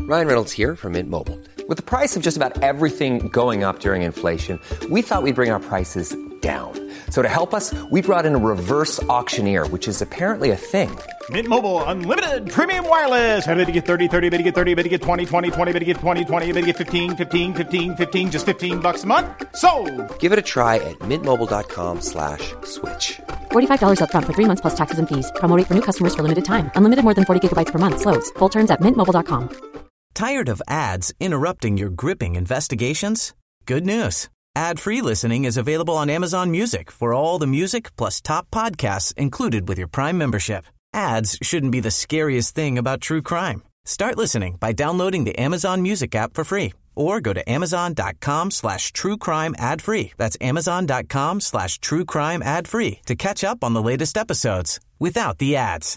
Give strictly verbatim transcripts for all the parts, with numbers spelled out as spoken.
Ryan Reynolds here from Mint Mobile. With the price of just about everything going up during inflation, we thought we'd bring our prices down. So to help us, we brought in a reverse auctioneer, which is apparently a thing. Mint Mobile Unlimited Premium Wireless. How to get thirty, thirty, how to get thirty, how to get twenty, twenty, twenty, how to get twenty, twenty, how to get fifteen, fifteen, fifteen, fifteen, just fifteen bucks a month? Sold! Give it a try at mintmobile.com slash switch. forty-five dollars up front for three months plus taxes and fees. Promo rate for new customers for limited time. Unlimited more than forty gigabytes per month. Slows full terms at mint mobile dot com. Tired of ads interrupting your gripping investigations? Good news. Ad-free listening is available on Amazon Music for all the music plus top podcasts included with your Prime membership. Ads shouldn't be the scariest thing about true crime. Start listening by downloading the Amazon Music app for free or go to amazon.com slash true crime ad free. That's amazon.com slash true crime ad free to catch up on the latest episodes without the ads.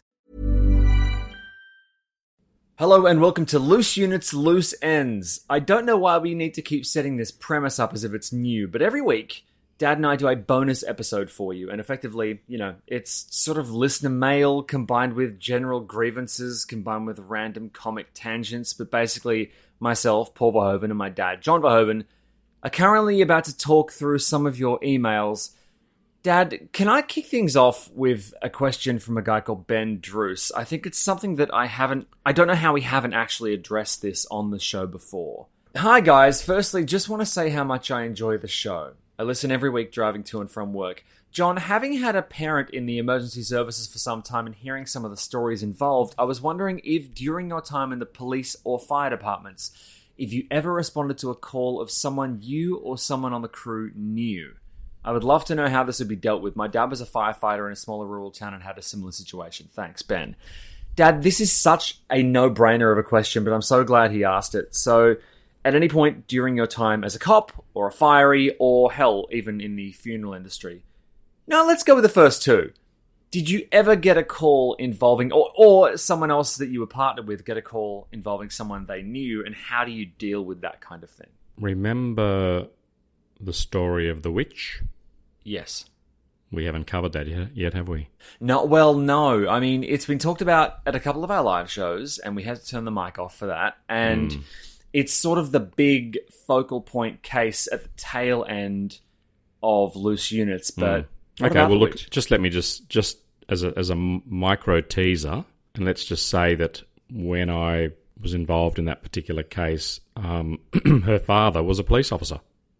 Hello and welcome to Loose Units, Loose Ends. I don't know why we need to keep setting this premise up as if it's new, but every week, Dad and I do a bonus episode for you, and effectively, you know, it's sort of listener mail combined with general grievances, combined with random comic tangents, but basically, myself, Paul Verhoeven, and my dad, John Verhoeven, are currently about to talk through some of your emails. Dad, can I kick things off with a question from a guy called Ben Druce? I think it's something that I haven't... I don't know how we haven't actually addressed this on the show before. Hi guys, firstly, just want to say how much I enjoy the show. I listen every week driving to and from work. John, having had a parent in the emergency services for some time and hearing some of the stories involved, I was wondering if during your time in the police or fire departments, if you ever responded to a call of someone you or someone on the crew knew. I would love to know how this would be dealt with. My dad was a firefighter in a smaller rural town and had a similar situation. Thanks, Ben. Dad, this is such a no-brainer of a question, but I'm so glad he asked it. So, at any point during your time as a cop, or a fiery, or hell, even in the funeral industry. Now, let's go with the first two. Did you ever get a call involving, or, or someone else that you were partnered with get a call involving someone they knew, and how do you deal with that kind of thing? Remember the story of the witch? Yes. We haven't covered that yet, yet, have we? No, well, no. I mean, it's been talked about at a couple of our live shows, and we had to turn the mic off for that. And mm. it's sort of the big focal point case at the tail end of Loose Units. But mm. okay, well, look, just let me just just as a as a micro teaser, and let's just say that when I was involved in that particular case, um, her father was a police officer.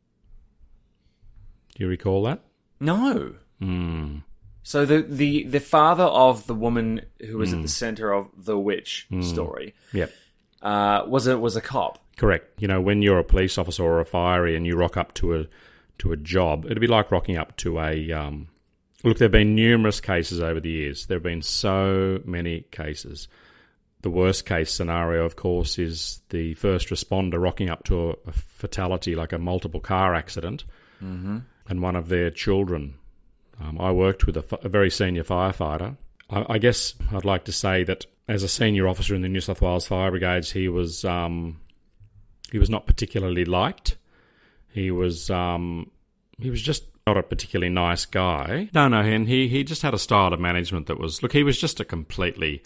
Do you recall that? No. Mm. So the, the, the father of the woman who was mm. at the center of the witch mm. story yep. uh, was a was a cop. Correct. You know, when you're a police officer or a fiery and you rock up to a to a job, it'd be like rocking up to a... Um, look, there have been numerous cases over the years. There have been so many cases. The worst case scenario, of course, is the first responder rocking up to a, a fatality, like a multiple car accident, mm-hmm. and one of their children. Um, I worked with a, a very senior firefighter. I, I guess I'd like to say that as a senior officer in the New South Wales Fire Brigades, he was um, he was not particularly liked. He was um, he was just not a particularly nice guy. No, no, and he he just had a style of management that was look. He was just a completely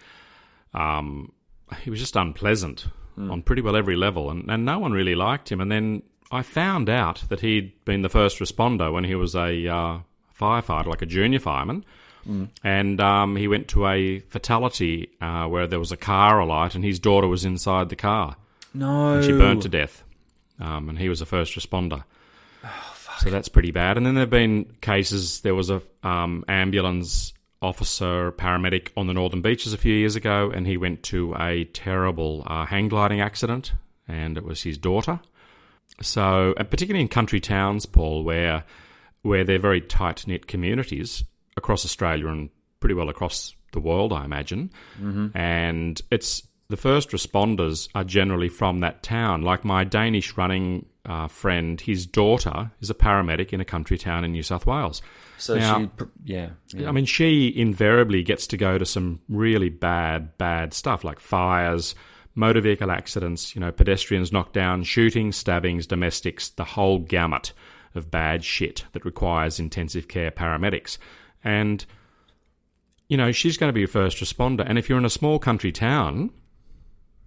um, he was just unpleasant mm. on pretty well every level, and, and no one really liked him. And then I found out that he'd been the first responder when he was a uh, firefighter, like a junior fireman, mm. and um, he went to a fatality uh, where there was a car alight and his daughter was inside the car. No. And she burnt to death, um, and he was a first responder. Oh, fuck. So that's pretty bad. And then there have been cases, there was a um, ambulance officer, paramedic on the Northern Beaches a few years ago, and he went to a terrible uh, hang gliding accident, and it was his daughter. So, and particularly in country towns, Paul, where where they're very tight-knit communities across Australia and pretty well across the world, I imagine, mm-hmm. and it's the first responders are generally from that town. Like my Danish running uh, friend, his daughter is a paramedic in a country town in New South Wales. So now, she, yeah, yeah. I mean, she invariably gets to go to some really bad, bad stuff like fires, motor vehicle accidents, you know, pedestrians knocked down, shooting, stabbings, domestics, the whole gamut of bad shit that requires intensive care paramedics. And, you know, she's going to be a first responder. And if you're in a small country town,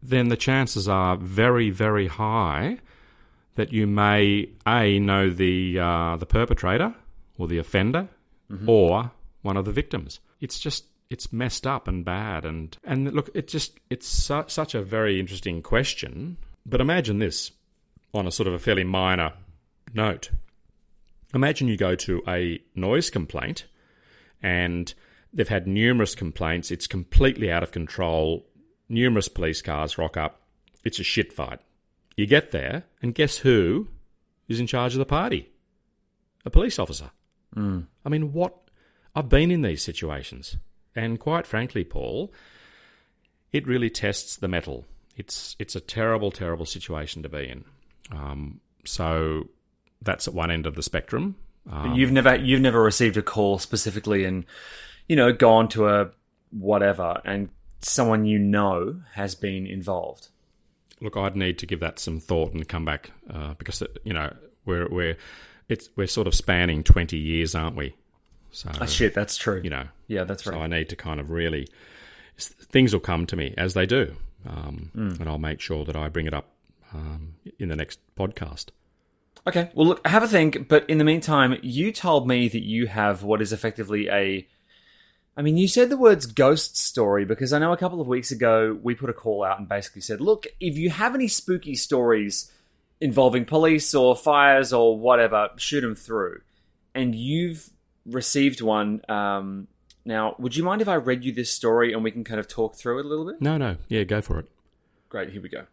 then the chances are very, very high that you may, A, know the uh, the perpetrator or the offender mm-hmm. or one of the victims. It's just, it's messed up and bad. And, and look, it just, it's su- such a very interesting question. But imagine this on a sort of a fairly minor note. Imagine you go to a noise complaint and they've had numerous complaints. It's completely out of control. Numerous police cars rock up. It's a shit fight. You get there, and guess who is in charge of the party? A police officer. Mm. I mean, what? I've been in these situations, and quite frankly, Paul, it really tests the mettle. It's it's a terrible, terrible situation to be in. Um, so that's at one end of the spectrum. Um, but you've never you've never received a call specifically, and you know, gone to a whatever, and someone you know has been involved. Look, I'd need to give that some thought and come back uh, because you know we're we're it's we're sort of spanning twenty years, aren't we? So oh, shit, that's true. You know, yeah, that's right. So I need to kind of really things will come to me as they do, um, mm. and I'll make sure that I bring it up um, in the next podcast. Okay, well, look, have a think. But in the meantime, you told me that you have what is effectively a I mean, you said the words ghost story because I know a couple of weeks ago we put a call out and basically said, look, if you have any spooky stories involving police or fires or whatever, shoot them through. And you've received one. Um, now, would you mind if I read you this story and we can kind of talk through it a little bit? No, no. Yeah, go for it. Great, here we go.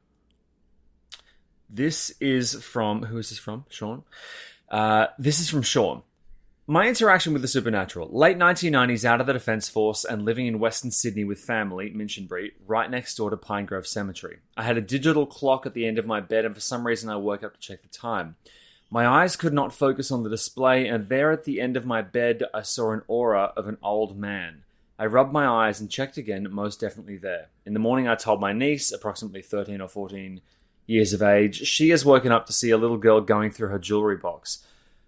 This is from... Who is this from? Sean? Uh, this is from Sean. My interaction with the supernatural. Late nineteen nineties, out of the Defence Force and living in Western Sydney with family, Minchinbury, right next door to Pine Grove Cemetery. I had a digital clock at the end of my bed and for some reason I woke up to check the time. My eyes could not focus on the display and there at the end of my bed I saw an aura of an old man. I rubbed my eyes and checked again, most definitely there. In the morning I told my niece, approximately thirteen or fourteen years of age, she has woken up to see a little girl going through her jewellery box.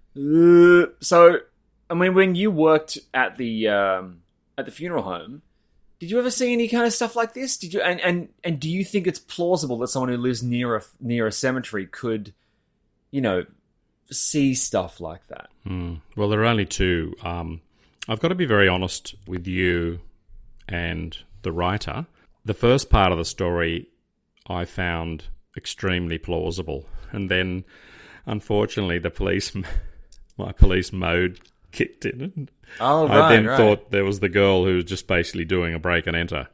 Uh, so, I mean, when you worked at the um, at the funeral home, did you ever see any kind of stuff like this? Did you? And, and, and do you think it's plausible that someone who lives near a near a cemetery could, you know, see stuff like that? Mm. Well, there are only two. Um, I've got to be very honest with you and the writer. The first part of the story I found extremely plausible, and then, unfortunately, the police. My police mode kicked in. Oh, right, I then right. thought there was the girl who was just basically doing a break and enter.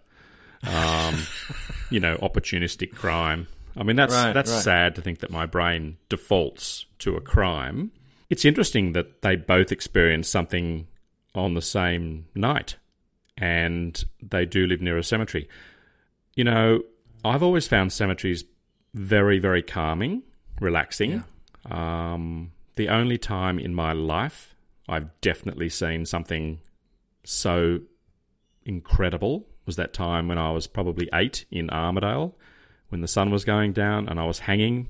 Um, you know, opportunistic crime. I mean, that's right, that's right. sad to think that my brain defaults to a crime. It's interesting that they both experienced something on the same night, and they do live near a cemetery. You know, I've always found cemeteries very, very calming, relaxing. Yeah. Um... The only time in my life I've definitely seen something so incredible was that time when I was probably eight in Armidale, when the sun was going down and I was hanging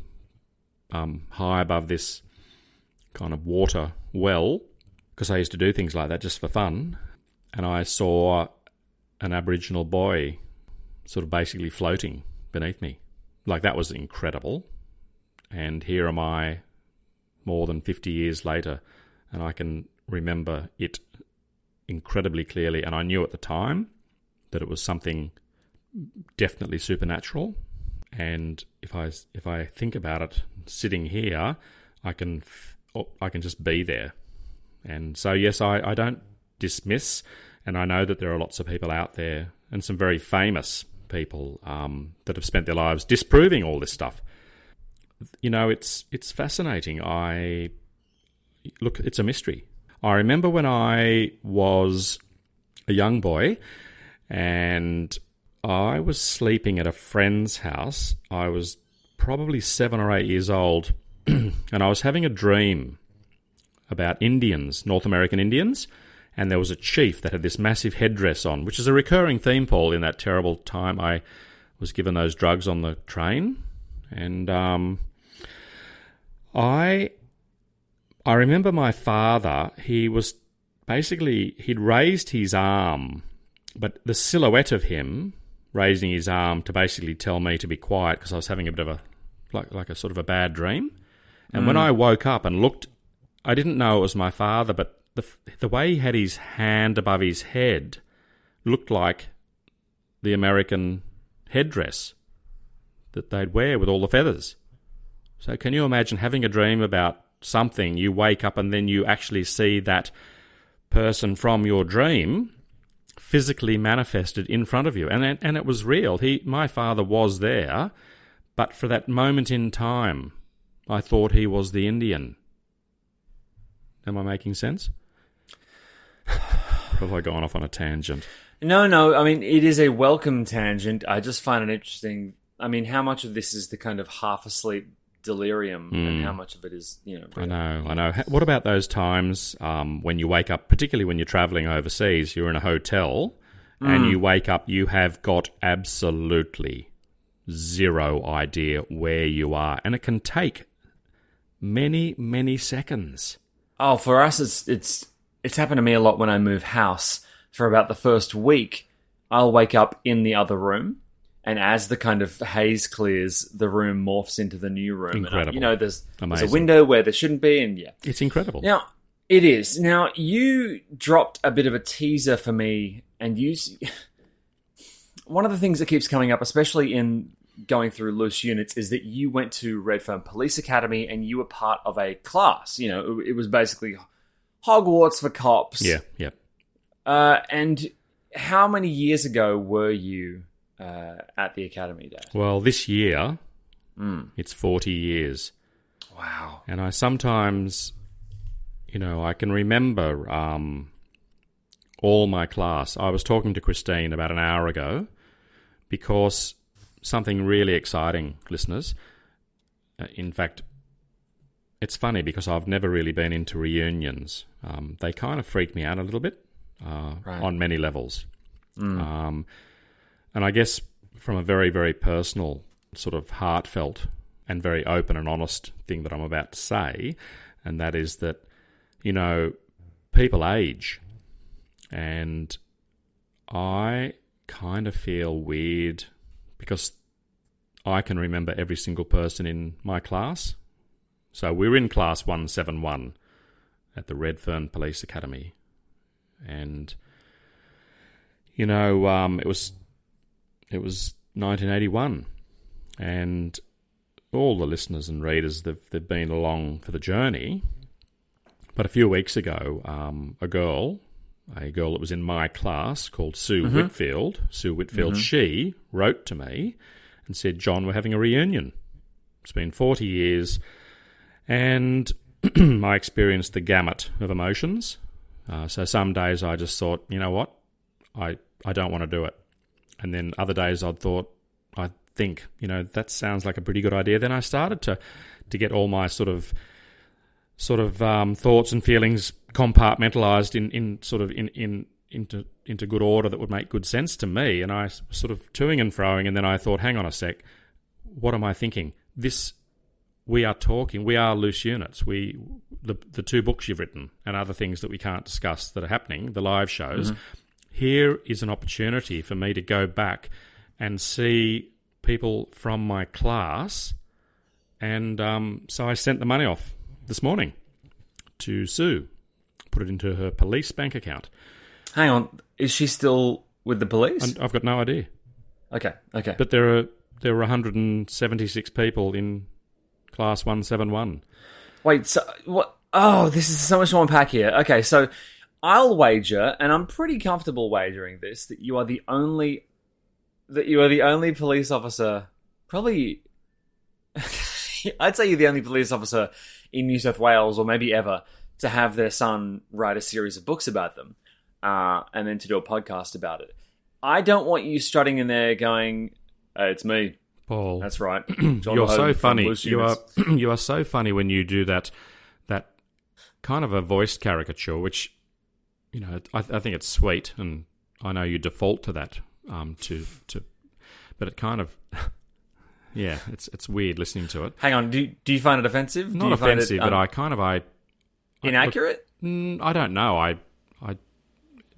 um, high above this kind of water well, because I used to do things like that just for fun, and I saw an Aboriginal boy sort of basically floating beneath me. Like, that was incredible. And here am I, more than fifty years later, and I can remember it incredibly clearly. And I knew at the time that it was something definitely supernatural. And if I if I think about it, sitting here, I can I can just be there. And so yes, I, I don't dismiss, and I know that there are lots of people out there, and some very famous people um, that have spent their lives disproving all this stuff. You know, it's it's fascinating. I look, it's a mystery. I remember when I was a young boy and I was sleeping at a friend's house. I was probably seven or eight years old, and I was having a dream about Indians, North American Indians, and there was a chief that had this massive headdress on, which is a recurring theme, Paul, in that terrible time I was given those drugs on the train. And um, I I remember my father, he was basically, he'd raised his arm, but the silhouette of him raising his arm to basically tell me to be quiet because I was having a bit of a, like, like a sort of a bad dream. And mm. when I woke up and looked, I didn't know it was my father, but the the way he had his hand above his head looked like the American headdress that they'd wear with all the feathers. So can you imagine having a dream about something, you wake up and then you actually see that person from your dream physically manifested in front of you, and and it was real. He, my father, was there, but for that moment in time, I thought he was the Indian. Am I making sense? Have I gone off on a tangent? No, no. I mean, it is a welcome tangent. I just find it interesting. I mean, how much of this is the kind of half asleep delirium, mm. and how much of it is, you know... I know, I know. What about those times um, when you wake up, particularly when you're travelling overseas, you're in a hotel, mm. and you wake up, you have got absolutely zero idea where you are, and it can take many, many seconds. Oh, for us, it's it's it's happened to me a lot when I move house. For about the first week, I'll wake up in the other room, and as the kind of haze clears, the room morphs into the new room. Incredible. And, you know, there's, there's a window where there shouldn't be, and yeah. It's incredible. Now, it is. Now, you dropped a bit of a teaser for me, and you... One of the things that keeps coming up, especially in going through Loose Units, is that you went to Redfern Police Academy, and you were part of a class. You know, it, it was basically Hogwarts for cops. Yeah, yeah. Uh, and how many years ago were you... Uh, at the academy, Dad? Well, this year, mm. it's forty years. Wow. And I sometimes, you know, I can remember um, all my class. I was talking to Christine about an hour ago because something really exciting, listeners. Uh, in fact, it's funny because I've never really been into reunions. Um, they kind of freak me out a little bit uh, right. on many levels. Mm. Um And I guess from a very, very personal, sort of heartfelt and very open and honest thing that I'm about to say, and that is that, you know, people age. And I kind of feel weird because I can remember every single person in my class. So we're in class one seventy-one at the Redfern Police Academy. And, you know, um, it was... It was nineteen eighty-one, and all the listeners and readers, they've, they've been along for the journey. But a few weeks ago, um, a girl, a girl that was in my class called Sue mm-hmm. Whitfield, Sue Whitfield, mm-hmm. she wrote to me and said, John, we're having a reunion. It's been forty years, and I experienced the gamut of emotions. Uh, so some days I just thought, you know what, I, I don't want to do it. And then other days I'd thought, I think, you know, that sounds like a pretty good idea. Then I started to, to get all my sort of sort of um, thoughts and feelings compartmentalised in, in sort of in, in into into good order that would make good sense to me. And I was sort of toing and froing, and then I thought, hang on a sec, what am I thinking? This, we are talking, we are Loose Units. We the the two books you've written and other things that we can't discuss that are happening, the live shows. Mm-hmm. Here is an opportunity for me to go back and see people from my class. And um, so I sent the money off this morning to Sue, put it into her police bank account. Hang on, is she still with the police? And I've got no idea. Okay, okay. But there are there were one hundred seventy-six people in class one seventy-one. Wait, so what? Oh, this is so much to unpack here. Okay, so... I'll wager, and I'm pretty comfortable wagering this, that you are the only that you are the only police officer, probably, I'd say you're the only police officer in New South Wales, or maybe ever, to have their son write a series of books about them, uh, and then to do a podcast about it. I don't want you strutting in there going, hey, it's me. Paul. That's right. John You're Hogan so funny. You are, Units. you are so funny when you do that, that kind of a voiced caricature, which... You know, I, I think it's sweet, and I know you default to that. Um, to to, but it kind of, yeah, it's it's weird listening to it. Hang on, do you, do you find it offensive? Not offensive, it, um, but I kind of I inaccurate. I, look, I don't know. I I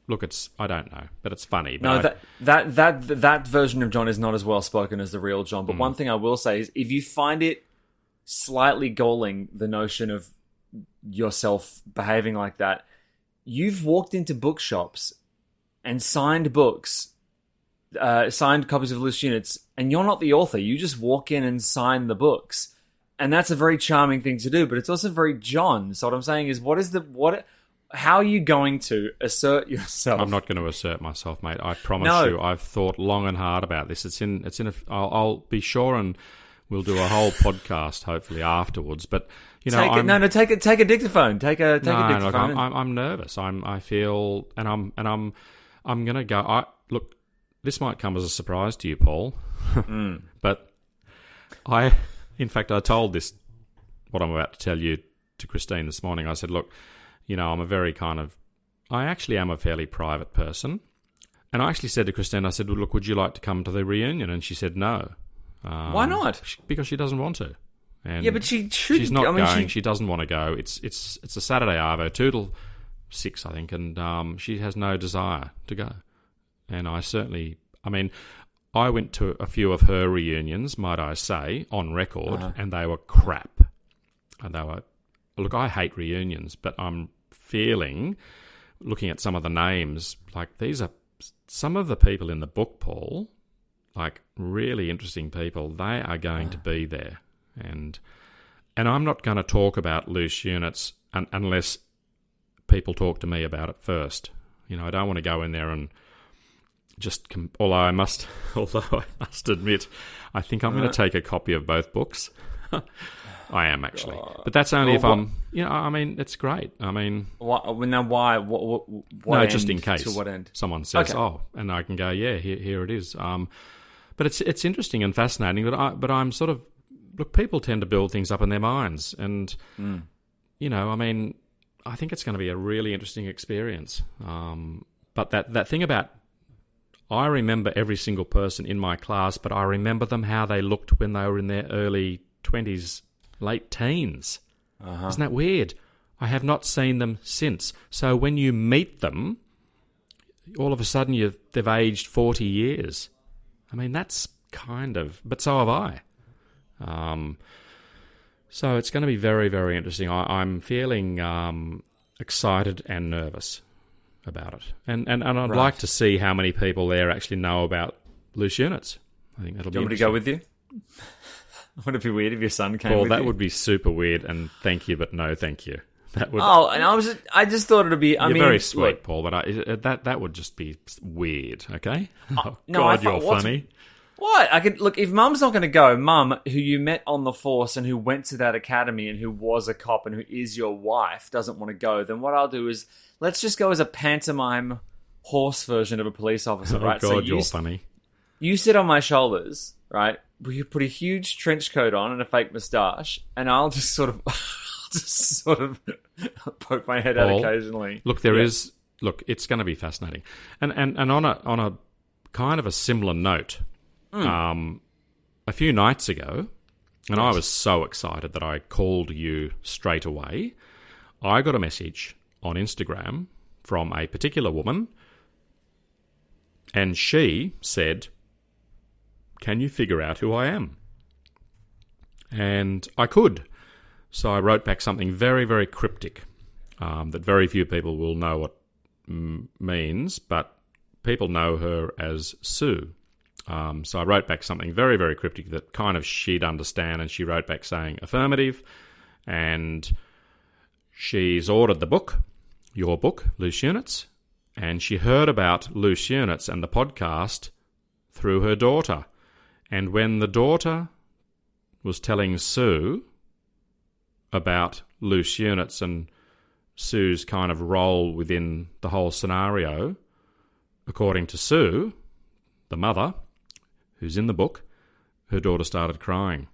look, it's I don't know, but it's funny. But No, I, that, that that that version of John is not as well spoken as the real John. But Mm. one thing I will say is, if you find it slightly galling, the notion of yourself behaving like that, you've walked into bookshops and signed books, uh, signed copies of Loose Units, and you're not the author. You just walk in and sign the books, and that's a very charming thing to do. But it's also very John. So what I'm saying is, what is the what? How are you going to assert yourself? I'm not going to assert myself, mate. I promise No. you. I've thought long and hard about this. It's in. It's in. A, I'll, I'll be sure, and we'll do a whole podcast hopefully afterwards. But you know, take it, I'm, no, no, take a take a dictaphone. Take a take no, a look, dictaphone. I'm, I'm, I'm nervous. I'm. I feel, and I'm, and I'm, I'm going to go. I look. This might come as a surprise to you, Paul, mm. but I, in fact, I told this what I'm about to tell you to Christine this morning. I said, look, you know, I'm a very kind of, I actually am a fairly private person. And I actually said to Christine, I said, well, look, would you like to come to the reunion? And she said no. Um, Why not? she- Because she doesn't want to. And Yeah, but she should. she's not I mean, going. she- She doesn't want to go. It's it's it's a Saturday arvo, two till six, I think, and um, she has no desire to go. And I certainly, I mean, I went to a few of her reunions, might I say, on record, Uh-huh. and they were crap. And they were, look, I hate reunions, but I'm feeling, looking at some of the names, like these are some of the people in the book, Paul, like really interesting people. They are going to be there. And and I'm not going to talk about Loose Units un- unless people talk to me about it first. You know, I don't want to go in there and just, com- although I must, although I must admit, I think I'm going to take a copy of both books. I am actually, but that's only Well, if what- I'm, you know, I mean, it's great. I mean, Why, now, why? What? What, what no, end just in case To what end? someone says, Okay. "Oh," and I can go, "Yeah, here, here it is." Um, but it's it's interesting and fascinating. But I, but I'm sort of look. People tend to build things up in their minds, and Mm. you know, I mean, I think it's going to be a really interesting experience. Um, but that that thing about, I remember every single person in my class, but I remember them how they looked when they were in their early twenties, late teens. Uh-huh. Isn't that weird? I have not seen them since. So when you meet them, all of a sudden you they've aged forty years. I mean, that's kind of... But so have I. Um, so it's going to be very, very interesting. I, I'm feeling um, excited and nervous about it. And and, and I'd Right. like to see how many people there actually know about Loose Units. I think that'll Do you be want me to go interesting. with you? Would it be weird if your son came Paul, with that you? would be super weird, and thank you, but no thank you. That would... Oh, and I was, I just thought it'd be. I You're mean, very sweet, look, Paul, but I, that that would just be weird, okay? Oh, no, I God, thought- you're what's- funny. What? I could look if Mum's not going to go. Mum, who you met on the force and who went to that academy and who was a cop and who is your wife, doesn't want to go. Then what I'll do is let's just go as a pantomime horse version of a police officer, Oh, right? God, so you're you, funny. You sit on my shoulders, right? You put a huge trench coat on and a fake moustache, and I'll just sort of, just sort of poke my head out Paul, occasionally. Look, there Yeah. is. Look, it's going to be fascinating, and and and on a on a kind of a similar note, Hmm. um, a few nights ago, and I was so excited that I called you straight away. I got a message on Instagram from a particular woman, and she said, "Can you figure out who I am?" And I could. So I wrote back something very, very cryptic um, that very few people will know what m- means, but people know her as Sue. Um, so I wrote back something very, very cryptic that kind of she'd understand, and she wrote back saying affirmative, and she's ordered the book, your book, Loose Units, and she heard about Loose Units and the podcast through her daughter. And when the daughter was telling Sue about Loose Units and Sue's kind of role within the whole scenario, according to Sue, the mother, who's in the book, her daughter started crying.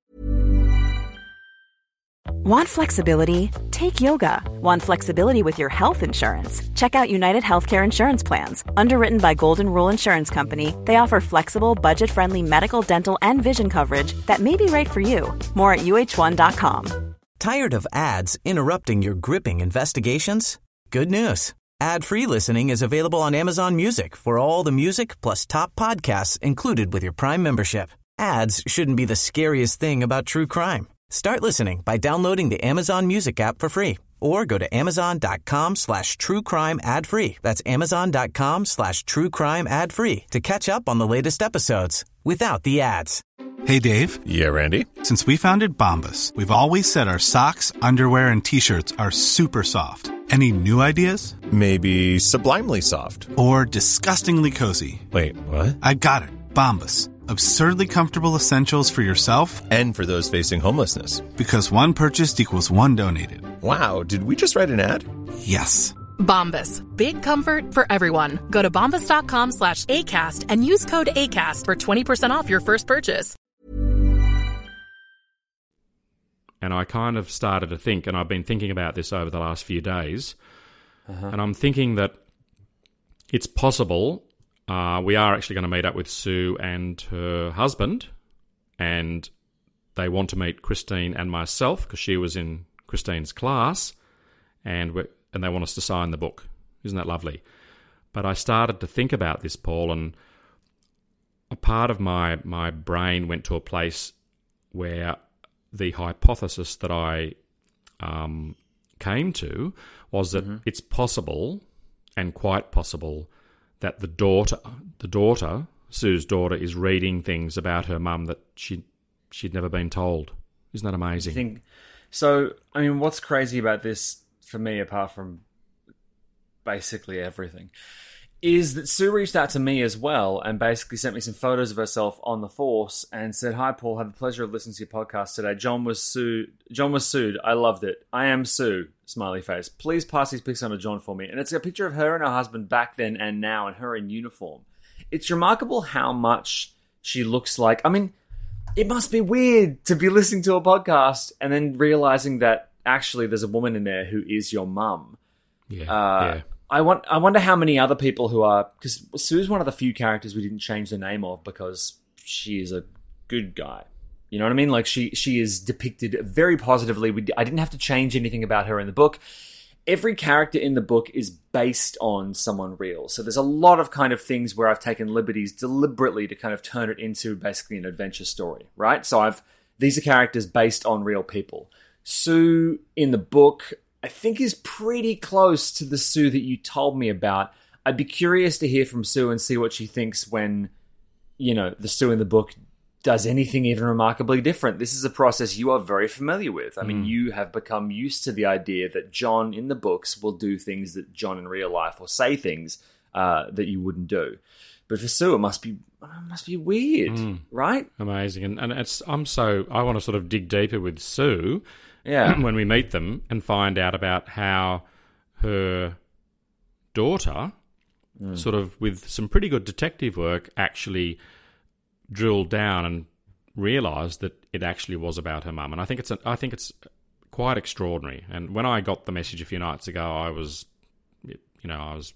Want flexibility? Take yoga. Want flexibility with your health insurance? Check out United Healthcare Insurance Plans. Underwritten by Golden Rule Insurance Company, they offer flexible, budget-friendly medical, dental, and vision coverage that may be right for you. More at U H one dot com. Tired of ads interrupting your gripping investigations? Good news. Ad-free listening is available on Amazon Music for all the music plus top podcasts included with your Prime membership. Ads shouldn't be the scariest thing about true crime. Start listening by downloading the Amazon Music app for free or go to amazon.com slash true crime ad free. That's amazon.com slash true crime ad free to catch up on the latest episodes without the ads. Hey, Dave. Yeah, Randy. Since we founded Bombas, we've always said our socks, underwear, and T-shirts are super soft. Any new ideas? Maybe sublimely soft. Or disgustingly cozy. Wait, what? I got it. Bombas. Absurdly comfortable essentials for yourself and for those facing homelessness. Because one purchased equals one donated. Wow, did we just write an ad? Yes. Bombas. Big comfort for everyone. Go to bombas.com slash ACAST and use code ACAST for twenty percent off your first purchase. And I kind of started to think, and I've been thinking about this over the last few days, uh-huh. and I'm thinking that it's possible uh, we are actually going to meet up with Sue and her husband, and they want to meet Christine and myself because she was in Christine's class, and we're, and they want us to sign the book. Isn't that lovely? But I started to think about this, Paul, and a part of my, my brain went to a place where the hypothesis that I um, came to was that mm-hmm. it's possible, and quite possible, that the daughter, the daughter, Sue's daughter, is reading things about her mum that she she'd never been told. Isn't that amazing? I think, so, I mean, what's crazy about this for me, apart from basically everything, is that Sue reached out to me as well and basically sent me some photos of herself on the force and said, "Hi, Paul, had the pleasure of listening to your podcast today. John was sued. John was sued. I loved it. I am Sue." Smiley face. "Please pass these pics on to John for me." And it's a picture of her and her husband back then and now, and her in uniform. It's remarkable how much she looks like. I mean, it must be weird to be listening to a podcast and then realizing that actually there's a woman in there who is your mum. Yeah, uh, yeah. I want. I wonder how many other people who are, because Sue's one of the few characters we didn't change the name of because she is a good guy. You know what I mean? Like she she is depicted very positively. We, I didn't have to change anything about her in the book. Every character in the book is based on someone real. So there's a lot of kind of things where I've taken liberties deliberately to kind of turn it into basically an adventure story, right? So I've these are characters based on real people. Sue in the book, I think, is pretty close to the Sue that you told me about. I'd be curious to hear from Sue and see what she thinks when, you know, the Sue in the book does anything even remarkably different. This is a process you are very familiar with. I mean, mm. you have become used to the idea that John in the books will do things that John in real life, or say things uh, that you wouldn't do. But for Sue, it must be it must be weird, mm. right? Amazing. And and it's I'm so I want to sort of dig deeper with Sue. Yeah. When we meet them and find out about how her daughter, mm. sort of with some pretty good detective work, actually drilled down and realised that it actually was about her mum. And I think it's a, I think it's quite extraordinary. And when I got the message a few nights ago, I was, you know, I was,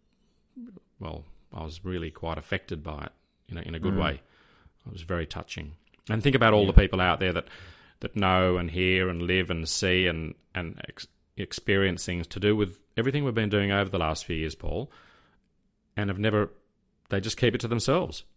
well, I was really quite affected by it, you know, in a good mm. way. It was very touching. And think about all yeah. the people out there that. that know and hear and live and see and, and ex- experience things to do with everything we've been doing over the last few years, Paul, and have never, they just keep it to themselves.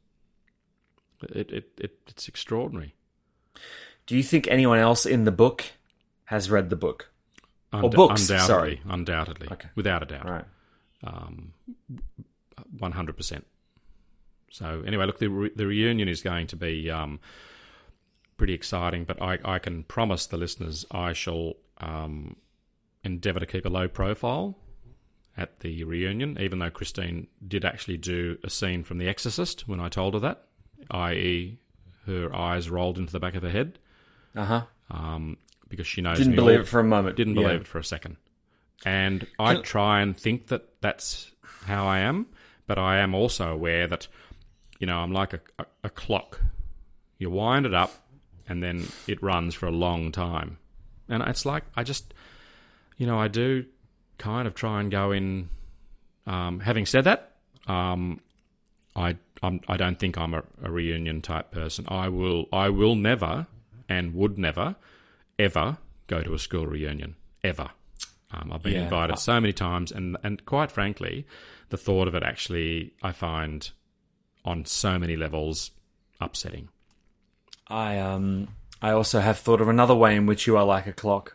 It, it, it It's extraordinary. Do you think anyone else in the book has read the book? Und- or books, undoubtedly, sorry. Undoubtedly, okay. Without a doubt. Right. Um, one hundred percent. So anyway, look, the, re- the reunion is going to be... Um, pretty exciting, but I, I can promise the listeners I shall um, endeavour to keep a low profile at the reunion, even though Christine did actually do a scene from The Exorcist when I told her that, that is her eyes rolled into the back of her head. Uh-huh. Um, because she knows Didn't me believe all, it for a moment. Didn't believe yeah. it for a second. And I can... try and think that that's how I am, but I am also aware that, you know, I'm like a, a, a clock. You wind it up, and then it runs for a long time. And it's like, I just, you know, I do kind of try and go in, um, having said that, um, I I'm, I don't think I'm a, a reunion type person. I will I will never and would never, ever go to a school reunion. Ever. Um, I've been Yeah. invited so many times, and, and quite frankly, the thought of it actually, I find, on so many levels, upsetting. I um I also have thought of another way in which you are like a clock.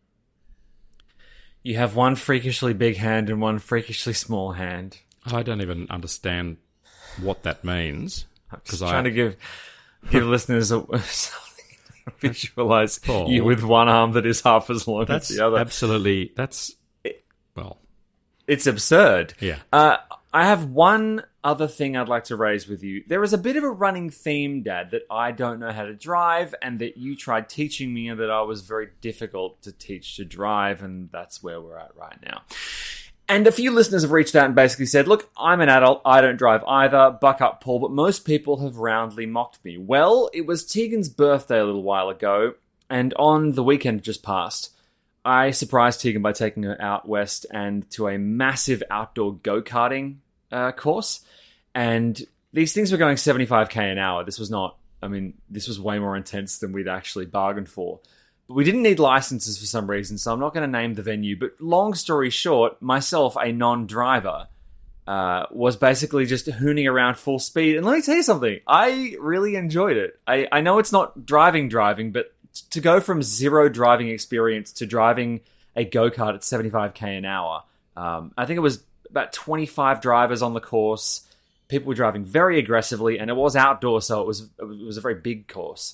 You have one freakishly big hand and one freakishly small hand. I don't even understand what that means. I'm just I, trying to give give listeners a, something to visualize Paul, you with one arm that is half as long that's as the other. absolutely, that's, well. It's absurd. Yeah. Uh, I have one other thing I'd like to raise with you. There is a bit of a running theme, Dad, that I don't know how to drive, and that you tried teaching me, and that I was very difficult to teach to drive, and that's where we're at right now. And a few listeners have reached out and basically said, look, I'm an adult, I don't drive either, buck up, Paul, but most people have roundly mocked me. Well, it was Tegan's birthday a little while ago, and on the weekend just passed, I surprised Tegan by taking her out west and to a massive outdoor go-karting uh, course. And these things were going seventy-five k an hour. This was not, I mean, this was way more intense than we'd actually bargained for. But we didn't need licenses for some reason, so I'm not going to name the venue. But long story short, myself, a non-driver, uh, was basically just hooning around full speed. And let me tell you something, I really enjoyed it. I, I know it's not driving driving, but to go from zero driving experience to driving a go-kart at seventy-five k an hour, um, I think it was about twenty-five drivers on the course. People were driving very aggressively, and it was outdoors, so it was it was a very big course.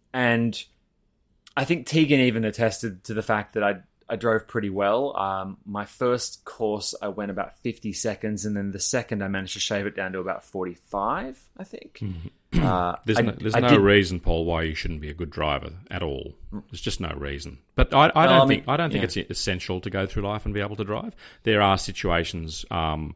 And I think Tegan even attested to the fact that I I drove pretty well. Um, my first course, I went about fifty seconds, and then the second, I managed to shave it down to about forty-five, I think. Mm-hmm. Uh, there's I, no, there's I no did, reason, Paul, why you shouldn't be a good driver at all. There's just no reason. But I, I don't well, I think mean, I don't think yeah. it's essential to go through life and be able to drive. There are situations, um,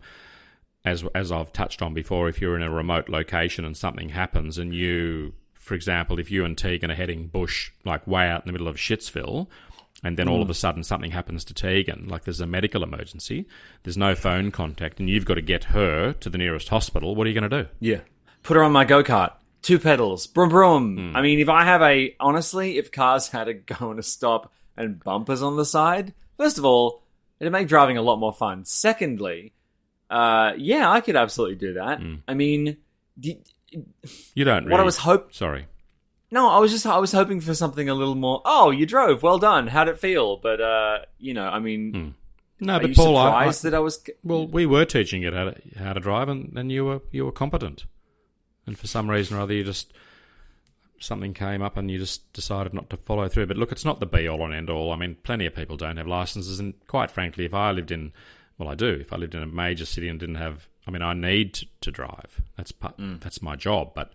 as as I've touched on before, if you're in a remote location and something happens, and you, for example, if you and Tegan are heading bush, like way out in the middle of Shitsville, and then all of a sudden something happens to Tegan, like there's a medical emergency, there's no phone contact, and you've got to get her to the nearest hospital, what are you going to do? Yeah. Put her on my go-kart. Two pedals. Broom, broom. Mm. I mean, if I have a... Honestly, if cars had a go and a stop and bumpers on the side, first of all, it'd make driving a lot more fun. Secondly, uh, yeah, I could absolutely do that. Mm. I mean... D- You don't really... What I was hope... Sorry. No, I was just I was hoping for something a little more. Oh, you drove, well done. How'd it feel? But uh, you know, I mean, Hmm. No, are but you Paul, I, I, surprised that I was? well, we were teaching you how to how to drive, and, and you were you were competent, and for some reason or other, you just something came up and you just decided not to follow through. But look, it's not the be all and end all. I mean, plenty of people don't have licenses, and quite frankly, if I lived in, well, I do. If I lived in a major city and didn't have, I mean, I need to, to drive. That's part, mm. that's my job. But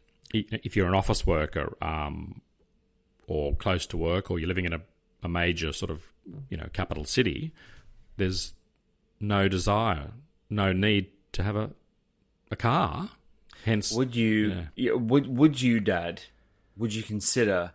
if you're an office worker, um, or close to work, or you're living in a, a major sort of, you know, capital city, there's no desire, no need to have a a car. Hence, would you? Yeah. Yeah, would would you, Dad? Would you consider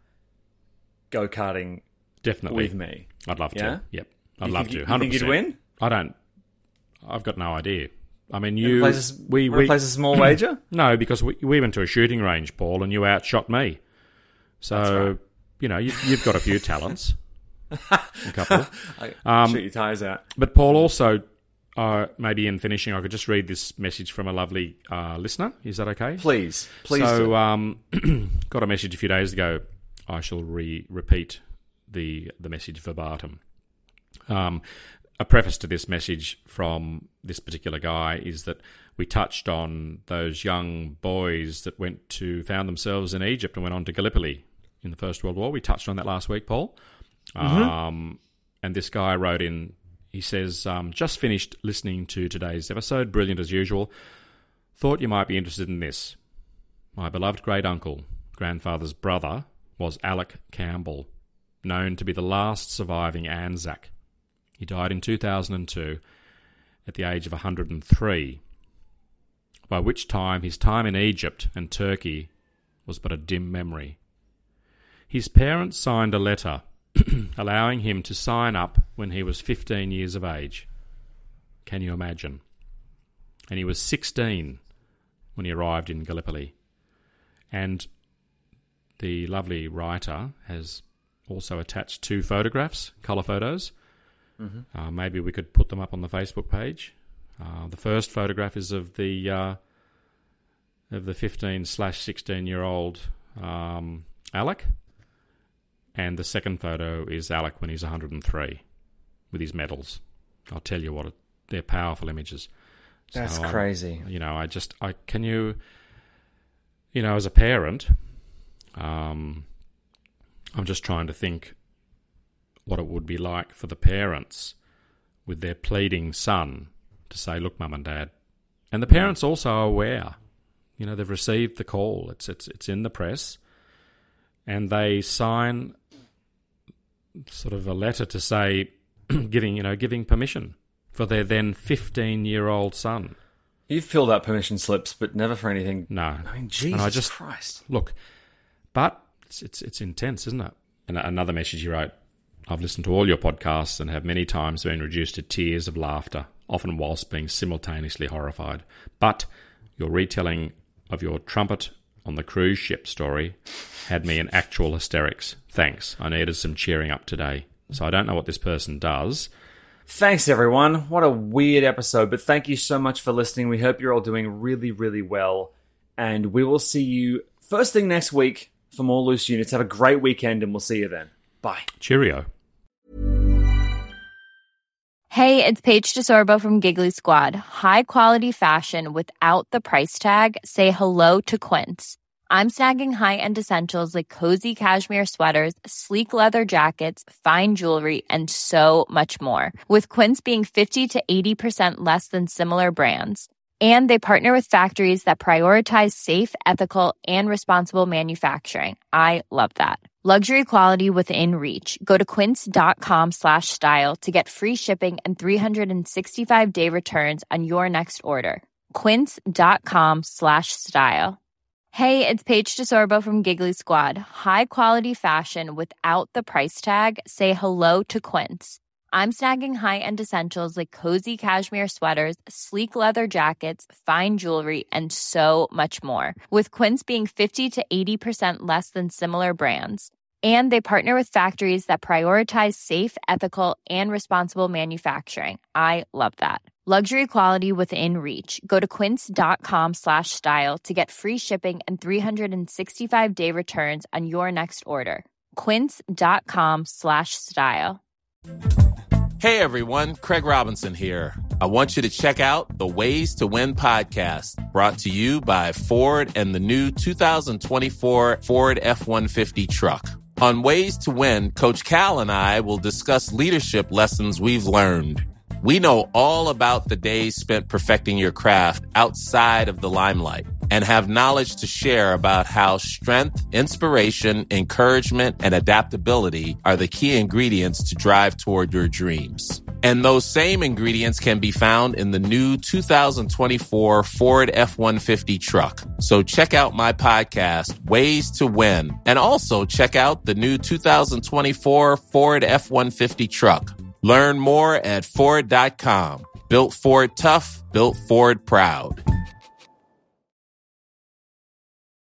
go karting? Definitely with me. I'd love yeah? to. Yep, I'd you love think, to. You one hundred think percent. you'd win? I don't. I've got no idea. I mean, you. Wanna place a, we we place a small wager. No, because we we went to a shooting range, Paul, and you outshot me. So right. you know you, you've got a few talents. A couple. I, Um, shoot your tires out. But Paul, also, uh, maybe in finishing, I could just read this message from a lovely uh, listener. Is that okay? Please, please. So, do. um, got a message a few days ago. I shall re- repeat the the message verbatim. Um, a preface to this message from this particular guy is that we touched on those young boys that went to found themselves in Egypt and went on to Gallipoli in the First World War. We touched on that last week, Paul. Mm-hmm. Um, and this guy wrote in, he says, um, just finished listening to today's episode, brilliant as usual. Thought you might be interested in this. My beloved great-uncle, grandfather's brother, was Alec Campbell, known to be the last surviving Anzac. He died in two thousand two at the age of one hundred three, by which time his time in Egypt and Turkey was but a dim memory. His parents signed a letter allowing him to sign up when he was fifteen years of age. Can you imagine? And he was sixteen when he arrived in Gallipoli. And the lovely writer has also attached two photographs, colour photos, Mm-hmm. Uh, maybe we could put them up on the Facebook page. Uh, the first photograph is of the uh, of the fifteen slash sixteen year old um, Alec, and the second photo is Alec when he's one hundred three with his medals. I'll tell you what, it, they're powerful images. That's so crazy. I, you know, I just, I can you, you know, as a parent, um, I'm just trying to think what it would be like for the parents with their pleading son to say, look, mum and dad. And the parents also are aware. You know, they've received the call. It's it's it's in the press. And they sign sort of a letter to say, giving, you know, giving permission for their then fifteen-year-old son. You've filled out permission slips, but never for anything. No. I mean, Jesus and I just, Christ. Look, but it's, it's, it's intense, isn't it? And another message you wrote, I've listened to all your podcasts and have many times been reduced to tears of laughter, often whilst being simultaneously horrified. But your retelling of your trumpet on the cruise ship story had me in actual hysterics. Thanks. I needed some cheering up today. So I don't know what this person does. Thanks, everyone. What a weird episode, but thank you so much for listening. We hope you're all doing really, really well. And we will see you first thing next week for more Loose Units. Have a great weekend, and we'll see you then. Bye. Cheerio. Hey, it's Paige DeSorbo from Giggly Squad. High quality fashion without the price tag. Say hello to Quince. I'm snagging high-end essentials like cozy cashmere sweaters, sleek leather jackets, fine jewelry, and so much more. With Quince being fifty to eighty percent less than similar brands. And they partner with factories that prioritize safe, ethical, and responsible manufacturing. I love that. Luxury quality within reach. Go to quince.com slash style to get free shipping and three sixty-five day returns on your next order. Quince.com slash style. Hey, it's Paige DeSorbo from Giggly Squad. High quality fashion without the price tag. Say hello to Quince. I'm snagging high-end essentials like cozy cashmere sweaters, sleek leather jackets, fine jewelry, and so much more. With Quince being fifty to eighty percent less than similar brands. And they partner with factories that prioritize safe, ethical, and responsible manufacturing. I love that. Luxury quality within reach. Go to quince.com slash style to get free shipping and three sixty-five day returns on your next order. Quince.com slash style. Hey everyone, Craig Robinson here. I want you to check out the Ways to Win podcast, brought to you by Ford and the new two thousand twenty-four Ford F one fifty truck. On Ways to Win, Coach Cal and I will discuss leadership lessons we've learned. We know all about the days spent perfecting your craft outside of the limelight and have knowledge to share about how strength, inspiration, encouragement, and adaptability are the key ingredients to drive toward your dreams. And those same ingredients can be found in the new two thousand twenty-four Ford F one fifty truck. So check out my podcast, Ways to Win, and also check out the new two thousand twenty-four Ford F one fifty truck. Learn more at Ford dot com. Built Ford tough, built Ford proud.